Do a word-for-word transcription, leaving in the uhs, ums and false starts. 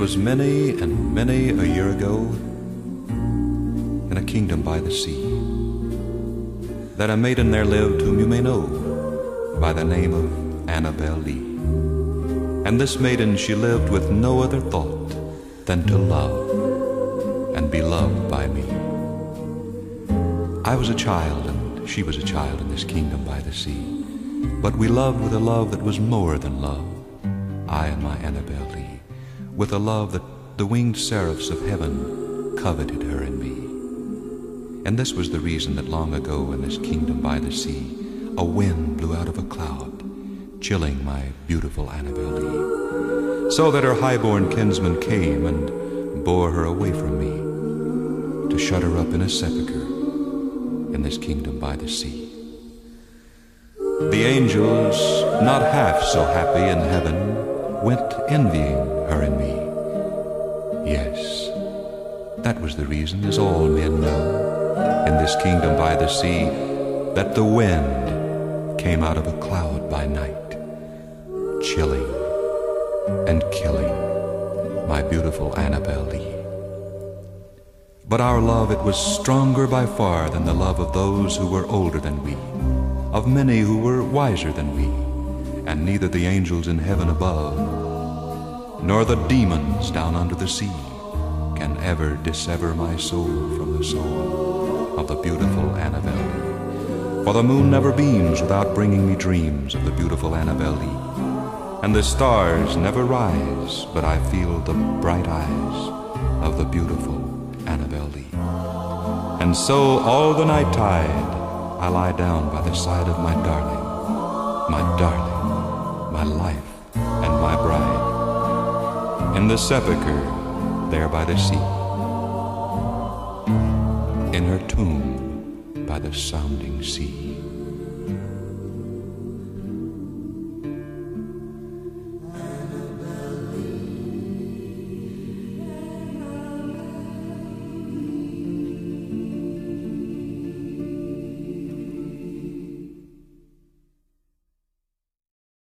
was many and many a year ago, in a kingdom by the sea, that a maiden there lived whom you may know by the name of Annabel Lee. And this maiden, she lived with no other thought than to love and be loved by me. I was a child and she was a child in this kingdom by the sea, but we loved with a love that was more than love, I and my Annabel Lee, with a love that the winged seraphs of heaven coveted her and me. And this was the reason that long ago in this kingdom by the sea, a wind blew out of a cloud, chilling my beautiful Annabel Lee, so that her highborn kinsman came and bore her away from me to shut her up in a sepulchre in this kingdom by the sea. The angels, not half so happy in heaven, went envying her and me. Yes, that was the reason, as all men know, in this kingdom by the sea, that the wind came out of a cloud by night, chilling and killing my beautiful Annabel Lee. But our love, it was stronger by far than the love of those who were older than we, of many who were wiser than we, and neither the angels in heaven above, nor the demons down under the sea can ever dissever my soul from the soul of the beautiful Annabel Lee. For the moon never beams without bringing me dreams of the beautiful Annabel Lee, and the stars never rise but I feel the bright eyes of the beautiful Annabel Lee. And so all the night tide I lie down by the side of my darling, my darling, my life and my bride, in the sepulchre there by the sea, in her tomb by the sounding sea.